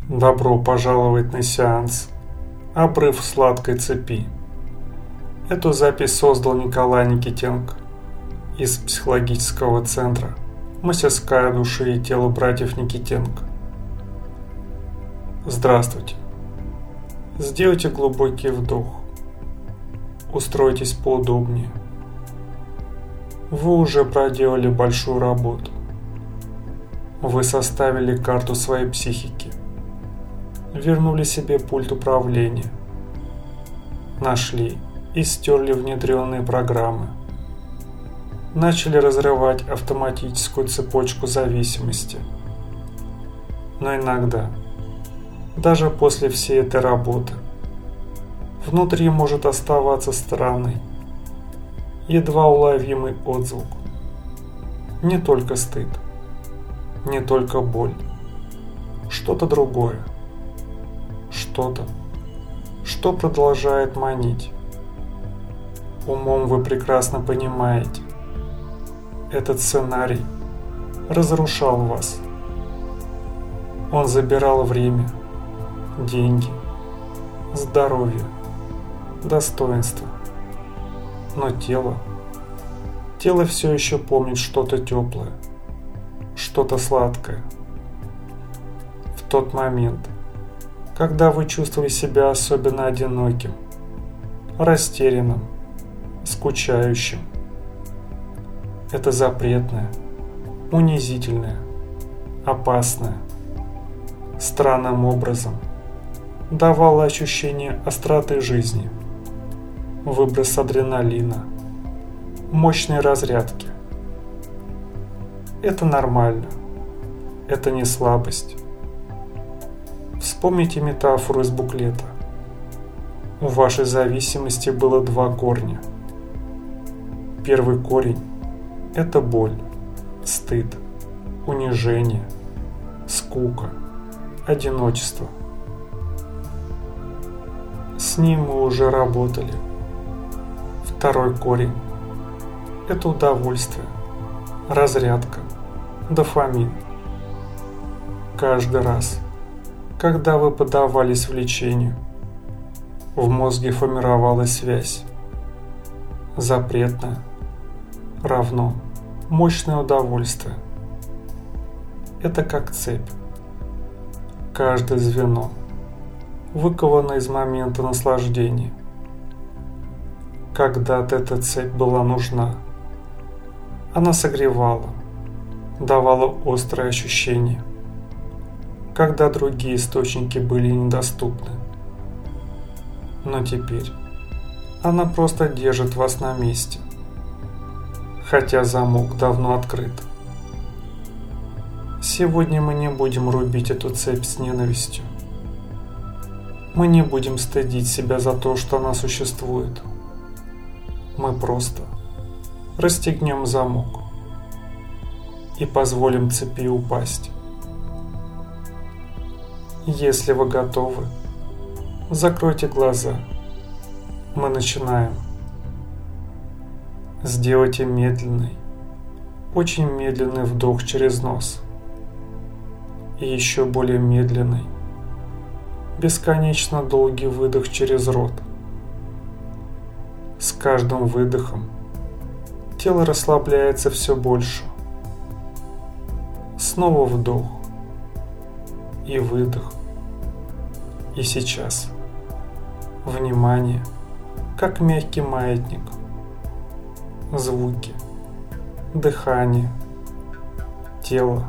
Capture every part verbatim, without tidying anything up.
Добро пожаловать на сеанс «Обрыв сладкой цепи». Эту запись создал Николай Никитенко из психологического центра «Мастерская души и тела братьев Никитенко». Здравствуйте. Сделайте глубокий вдох. Устройтесь поудобнее. Вы уже проделали большую работу. Вы составили карту своей психики. Вернули себе пульт управления. Нашли и стерли внедренные программы. Начали разрывать автоматическую цепочку зависимости. Но иногда, даже после всей этой работы, внутри может оставаться странный, едва уловимый отзвук. Не только стыд, не только боль, что-то другое. Что-то, что продолжает манить. Умом вы прекрасно понимаете, этот сценарий разрушал вас. Он забирал время, деньги, здоровье, достоинство. Но тело, тело все еще помнит что-то теплое, что-то сладкое. В тот момент, когда вы чувствовали себя особенно одиноким, растерянным, скучающим. Это запретное, унизительное, опасное, странным образом давало ощущение остроты жизни, выброс адреналина, мощной разрядки. Это нормально, это не слабость. Вспомните метафору из буклета. У вашей зависимости было два корня. Первый корень – это боль, стыд, унижение, скука, одиночество. С ним мы уже работали. Второй корень – это удовольствие, разрядка, дофамин. Каждый раз, когда вы поддавались влечению, в мозге формировалась связь. Запретное равно мощное удовольствие. Это как цепь. Каждое звено выковано из момента наслаждения. Когда-то эта цепь была нужна. Она согревала, давала острое ощущение, когда другие источники были недоступны. Но теперь она просто держит вас на месте, хотя замок давно открыт. Сегодня мы не будем рубить эту цепь с ненавистью. Мы не будем стыдить себя за то, что она существует. Мы просто расстегнем замок и позволим цепи упасть. Если вы готовы, закройте глаза. Мы начинаем. Сделайте медленный, очень медленный вдох через нос. И еще более медленный, бесконечно долгий выдох через рот. С каждым выдохом тело расслабляется все больше. Снова вдох и выдох. И сейчас внимание, как мягкий маятник. Звуки, дыхание, тело.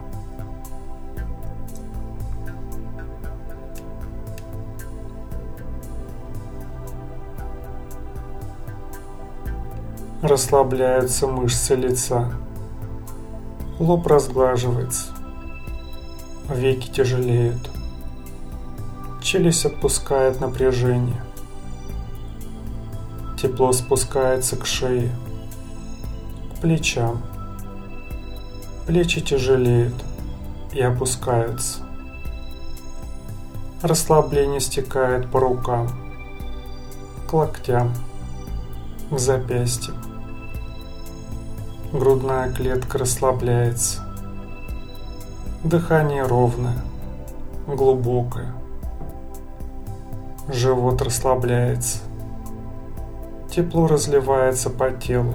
Расслабляются мышцы лица. Лоб разглаживается. Веки тяжелеют. Челюсть отпускает напряжение. Тепло спускается к шее, к плечам. Плечи тяжелеют и опускаются. Расслабление стекает по рукам, к локтям, к запястьям. Грудная клетка расслабляется. Дыхание ровное, глубокое. Живот расслабляется. Тепло разливается по телу.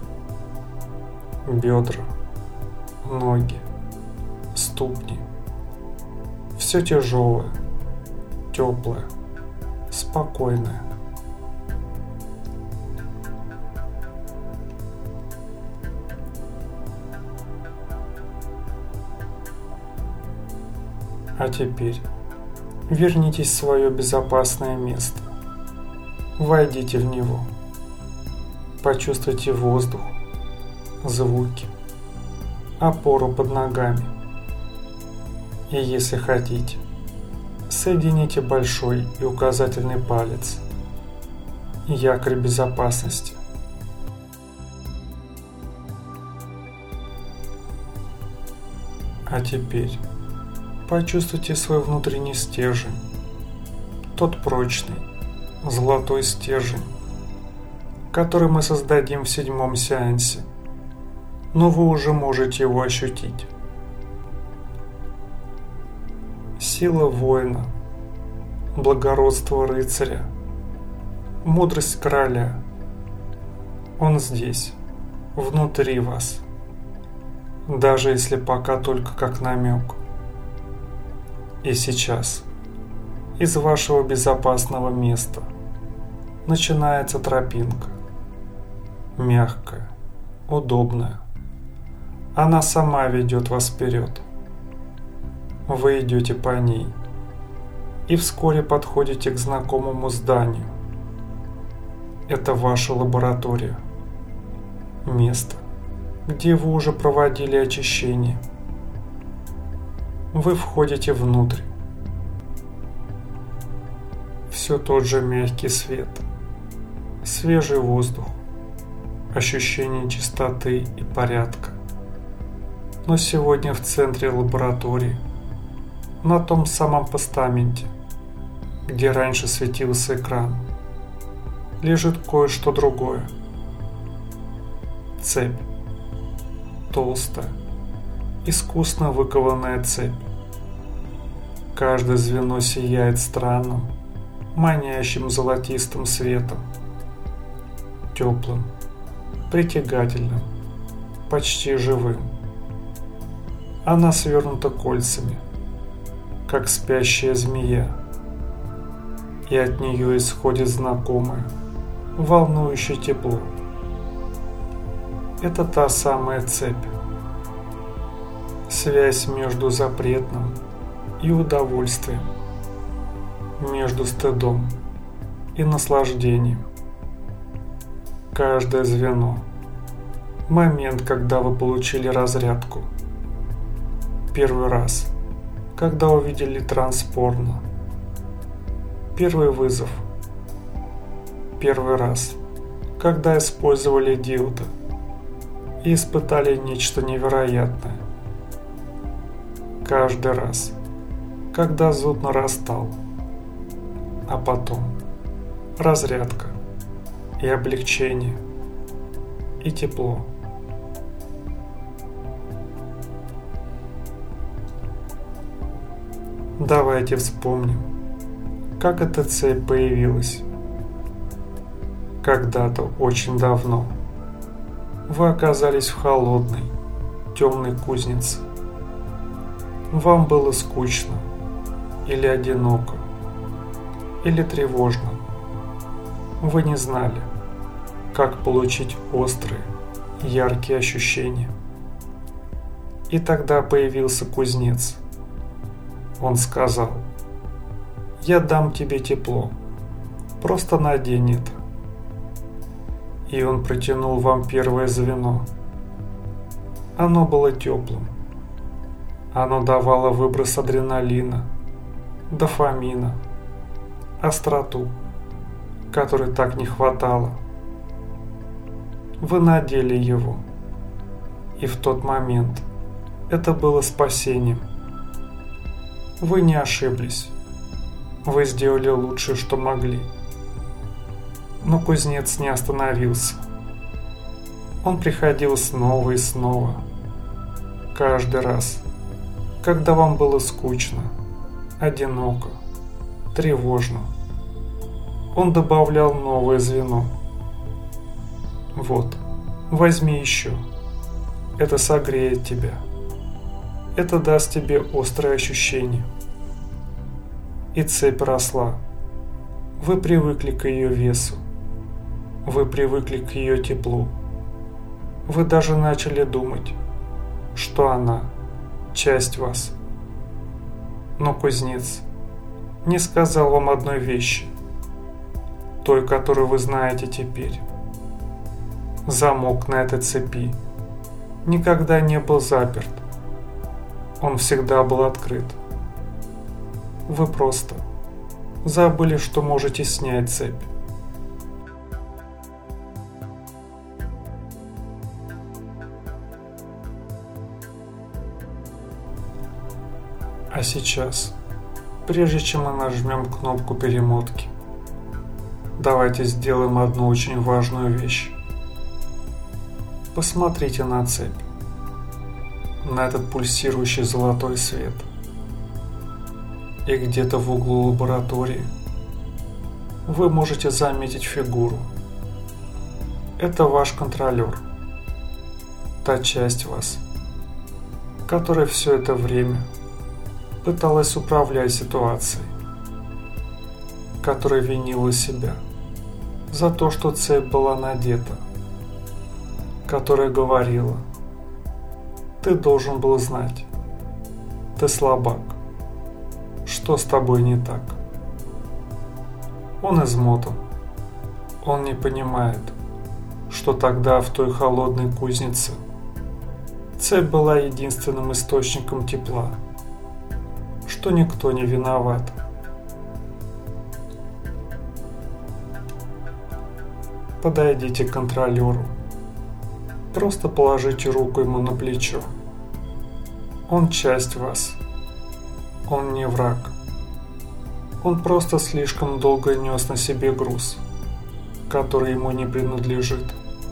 Бедра, ноги, ступни. Все тяжелое, теплое, спокойное. А теперь вернитесь в свое безопасное место. Войдите в него. Почувствуйте воздух, звуки, опору под ногами. И если хотите, соедините большой и указательный палец. Якорь безопасности. А теперь почувствуйте свой внутренний стержень, тот прочный, золотой стержень, который мы создадим в седьмом сеансе, но вы уже можете его ощутить. Сила воина, благородство рыцаря, мудрость короля. Он здесь, внутри вас, даже если пока только как намек. И сейчас из вашего безопасного места начинается тропинка. Мягкая, удобная. Она сама ведет вас вперед. Вы идете по ней и вскоре подходите к знакомому зданию. Это ваша лаборатория. Место, где вы уже проводили очищение. Вы входите внутрь. Все тот же мягкий свет, свежий воздух, ощущение чистоты и порядка. Но сегодня в центре лаборатории, на том самом постаменте, где раньше светился экран, лежит кое-что другое. Цепь. Толстая, искусно выкованная цепь. Каждое звено сияет странным, манящим золотистым светом. Теплым, притягательным, почти живым. Она свернута кольцами, как спящая змея, и от нее исходит знакомое, волнующее тепло. Это та самая цепь. Связь между запретным и удовольствием, между стыдом и наслаждением. Каждое звено – момент, когда вы получили разрядку. Первый раз, когда увидели транспорно. Первый вызов. Первый раз, когда использовали дилдо и испытали нечто невероятное. Каждый раз, когда зуд нарастал, а потом разрядка и облегчение и тепло. Давайте вспомним, как эта цепь появилась. Когда-то очень давно вы оказались в холодной, темной кузнице. Вам было скучно, или одиноко, или тревожно. Вы не знали, как получить острые, яркие ощущения. И тогда появился кузнец. Он сказал: «Я дам тебе тепло, просто надень это». И он протянул вам первое звено. Оно было теплым. Оно давало выброс адреналина, дофамина, остроту, которой так не хватало. Вы надели его, и в тот момент это было спасением. Вы не ошиблись. Вы сделали лучшее, что могли. Но кузнец не остановился. Он приходил снова и снова. Каждый раз, когда вам было скучно, одиноко, тревожно. Он добавлял новое звено. Вот, возьми еще. Это согреет тебя. Это даст тебе острое ощущение. И цепь росла. Вы привыкли к ее весу. Вы привыкли к ее теплу. Вы даже начали думать, что она – часть вас. Но кузнец не сказал вам одной вещи, той, которую вы знаете теперь. Замок на этой цепи никогда не был заперт. Он всегда был открыт. Вы просто забыли, что можете снять цепь. А сейчас, прежде чем мы нажмем кнопку перемотки, давайте сделаем одну очень важную вещь. Посмотрите на цепь, на этот пульсирующий золотой свет. И где-то в углу лаборатории вы можете заметить фигуру. Это ваш контролер, та часть вас, которая все это время пыталась управлять ситуацией, которая винила себя за то, что цепь была надета, которая говорила: ты должен был знать, ты слабак, что с тобой не так. Он измотан, он не понимает, что тогда в той холодной кузнице цепь была единственным источником тепла, что никто не виноват. Подойдите к контролеру. Просто положите руку ему на плечо. Он часть вас. Он не враг. Он просто слишком долго нес на себе груз, который ему не принадлежит.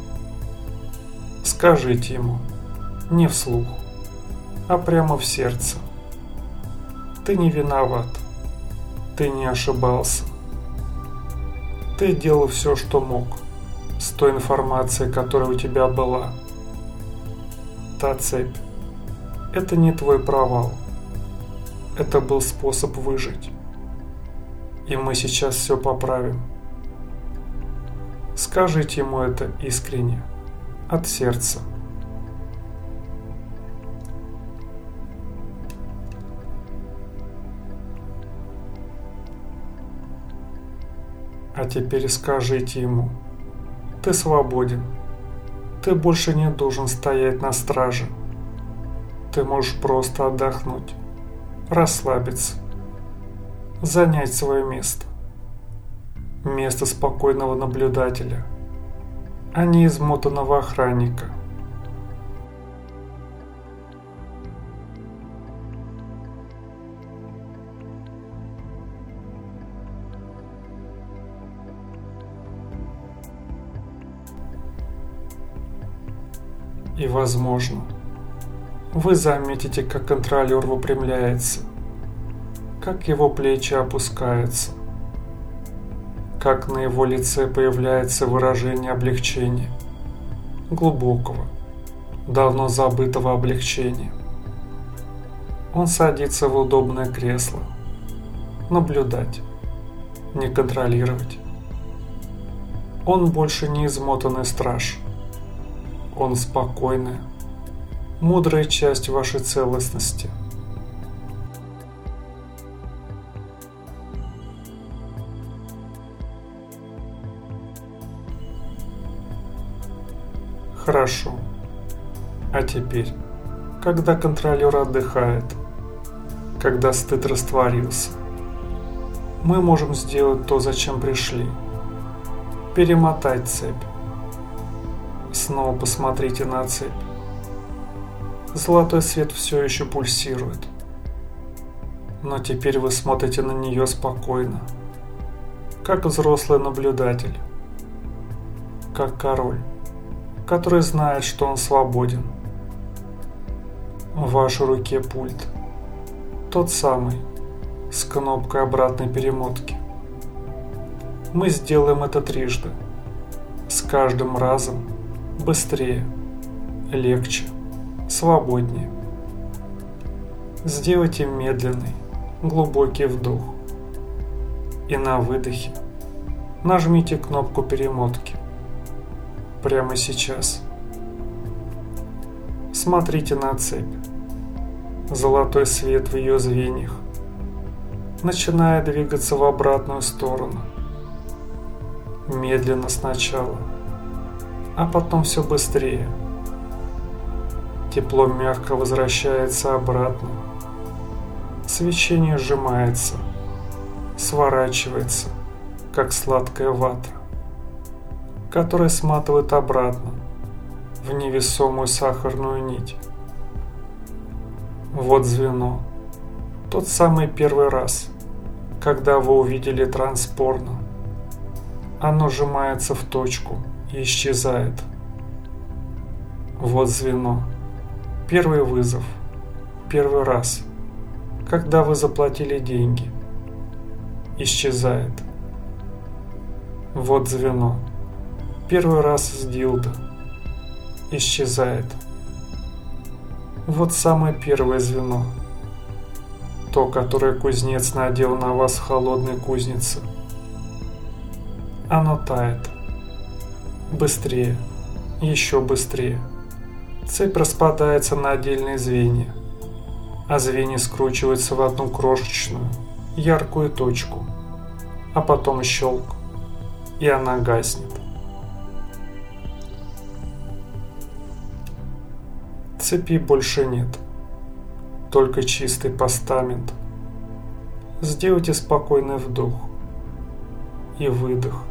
Скажите ему, не вслух, а прямо в сердце: ты не виноват, ты не ошибался. Ты делал все, что мог, с той информацией, которая у тебя была. Та цепь – это не твой провал. Это был способ выжить. И мы сейчас все поправим. Скажите ему это искренне, от сердца. А теперь скажите ему: ты свободен. Ты больше не должен стоять на страже. Ты можешь просто отдохнуть, расслабиться, занять свое место. Место спокойного наблюдателя, а не измотанного охранника. И, возможно, вы заметите, как контролер выпрямляется, как его плечи опускаются, как на его лице появляется выражение облегчения, глубокого, давно забытого облегчения. Он садится в удобное кресло, наблюдать, не контролировать. Он больше не измотанный страж. Он спокойная, мудрая часть вашей целостности. Хорошо. А теперь, когда контролер отдыхает, когда стыд растворился, мы можем сделать то, зачем пришли. Перемотать цепь. Снова посмотрите на цепь. Золотой свет все еще пульсирует. Но теперь вы смотрите на нее спокойно, как взрослый наблюдатель, как король, который знает, что он свободен. В вашей руке пульт, тот самый, с кнопкой обратной перемотки. Мы сделаем это трижды. С каждым разом быстрее, легче, свободнее. Сделайте медленный, глубокий вдох. И на выдохе нажмите кнопку перемотки. Прямо сейчас. Смотрите на цепь. Золотой свет в ее звеньях начинает двигаться в обратную сторону. Медленно сначала, а потом все быстрее. Тепло мягко возвращается обратно. Свечение сжимается, сворачивается, как сладкая вата, которая сматывает обратно в невесомую сахарную нить. Вот звено, тот самый первый раз, когда вы увидели транспорно. Оно сжимается в точку и исчезает. Вот звено, первый вызов, первый раз, когда вы заплатили деньги. Исчезает. Вот звено, первый раз с дилдо. Исчезает. Вот самое первое звено, то, которое кузнец надел на вас в холодной кузнице. Оно тает. Быстрее, еще быстрее. Цепь распадается на отдельные звенья, а звенья скручиваются в одну крошечную, яркую точку, а потом щелк, и она гаснет. Цепи больше нет, только чистый постамент. Сделайте спокойный вдох и выдох.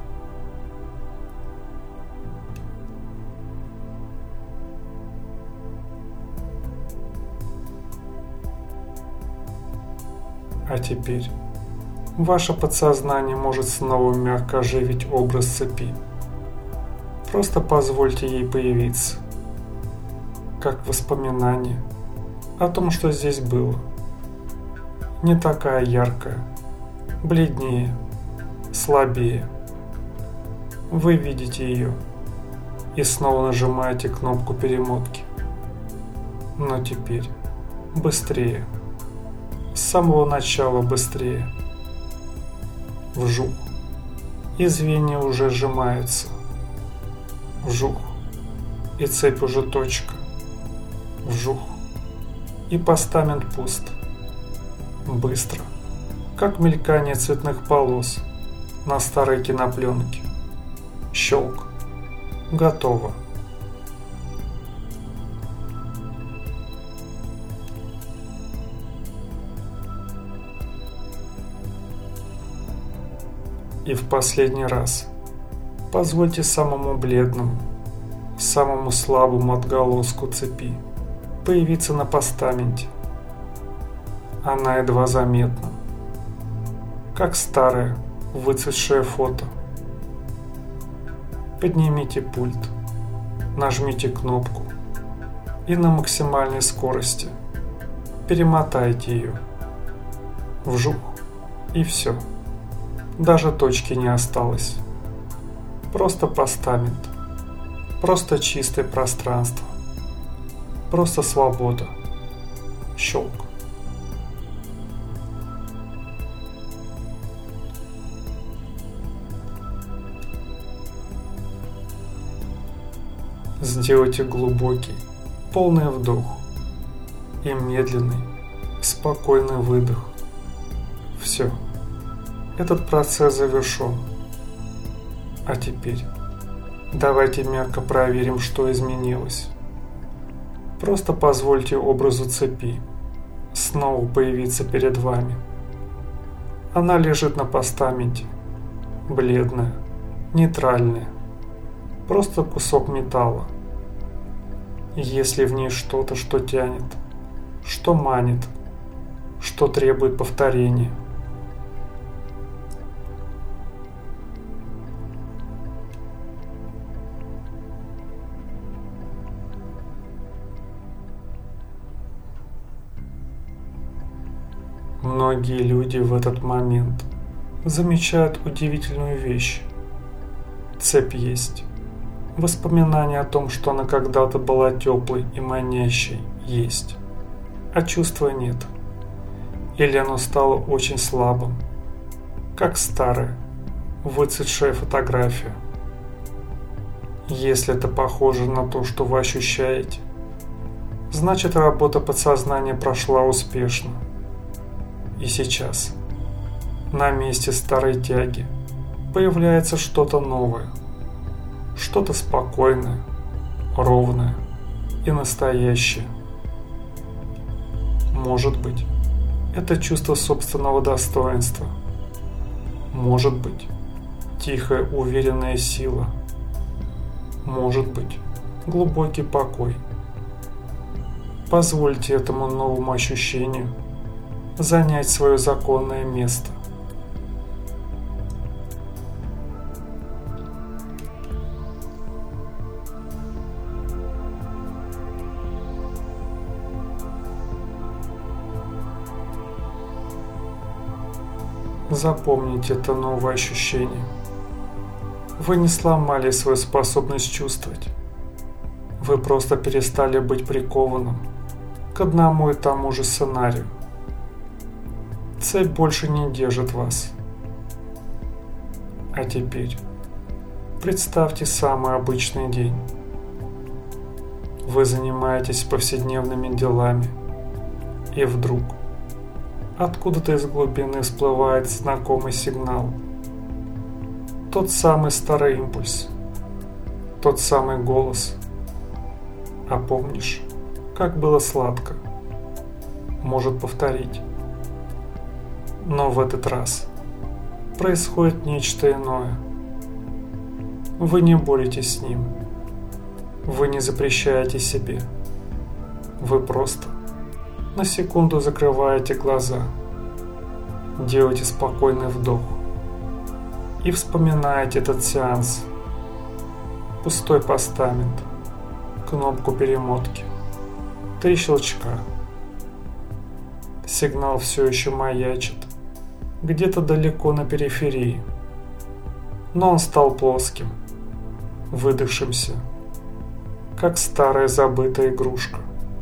А теперь ваше подсознание может снова мягко оживить образ цепи. Просто позвольте ей появиться, как воспоминание о том, что здесь было. Не такая яркая, бледнее, слабее. Вы видите ее и снова нажимаете кнопку перемотки. Но теперь быстрее. С самого начала быстрее. Вжух. И звенья уже сжимаются. Вжух. И цепь уже точка. Вжух. И постамент пуст. Быстро. Как мелькание цветных полос на старой кинопленке. Щелк. Готово. И в последний раз позвольте самому бледному, самому слабому отголоску цепи появиться на постаменте. Она едва заметна, как старое выцветшее фото. Поднимите пульт, нажмите кнопку и на максимальной скорости перемотайте ее. Вжух, и все. Даже точки не осталось. Просто постамент. Просто чистое пространство. Просто свобода. Щелк. Сделайте глубокий, полный вдох и медленный, спокойный выдох. Все. Этот процесс завершен. А теперь давайте мягко проверим, что изменилось. Просто позвольте образу цепи снова появиться перед вами. Она лежит на постаменте, бледная, нейтральная, просто кусок металла. Если в ней что-то, что тянет, что манит, что требует повторения, Многие люди в этот момент замечают удивительную вещь. Цепь есть. Воспоминание о том, что она когда-то была теплой и манящей, есть. А чувства нет. Или оно стало очень слабым, как старая, выцветшая фотография. Если это похоже на то, что вы ощущаете, значит, работа подсознания прошла успешно. И сейчас, на месте старой тяги, появляется что-то новое, что-то спокойное, ровное и настоящее. Может быть, это чувство собственного достоинства. Может быть, тихая, уверенная сила. Может быть, глубокий покой. Позвольте этому новому ощущению занять свое законное место. Запомните это новое ощущение. Вы не сломали свою способность чувствовать. Вы просто перестали быть прикованным к одному и тому же сценарию. Цепь больше не держит вас. А теперь представьте самый обычный день. Вы занимаетесь повседневными делами, и вдруг откуда-то из глубины всплывает знакомый сигнал. Тот самый старый импульс. Тот самый голос. А помнишь, как было сладко? Может повторить. Но в этот раз происходит нечто иное. Вы не боретесь с ним. Вы не запрещаете себе. Вы просто на секунду закрываете глаза, делаете спокойный вдох и вспоминаете этот сеанс. Пустой постамент, кнопку перемотки, три щелчка. Сигнал все еще маячит, где-то далеко на периферии, но он стал плоским, выдохшимся, как старая забытая игрушка.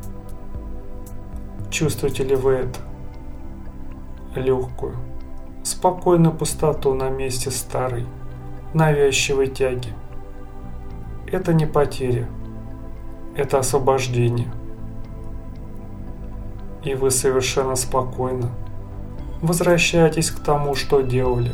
Чувствуете ли вы это? Легкую, спокойную пустоту на месте старой, навязчивой тяги. Это не потеря, это освобождение. И вы совершенно спокойно возвращаетесь к тому, что делали.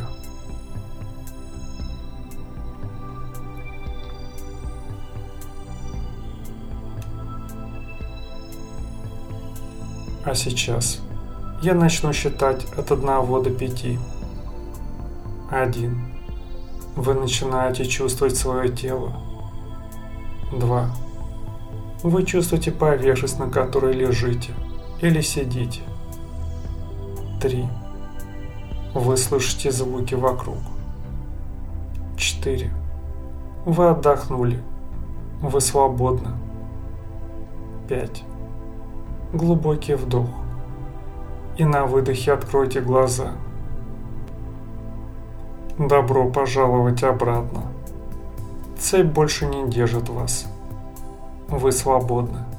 А сейчас я начну считать от одного до пяти. Один. Вы начинаете чувствовать свое тело. Два. Вы чувствуете поверхность, на которой лежите или сидите. Три. Вы слышите звуки вокруг. Четыре. Вы отдохнули. Вы свободны. Пять. Глубокий вдох. И на выдохе откройте глаза. Добро пожаловать обратно. Цепь больше не держит вас. Вы свободны.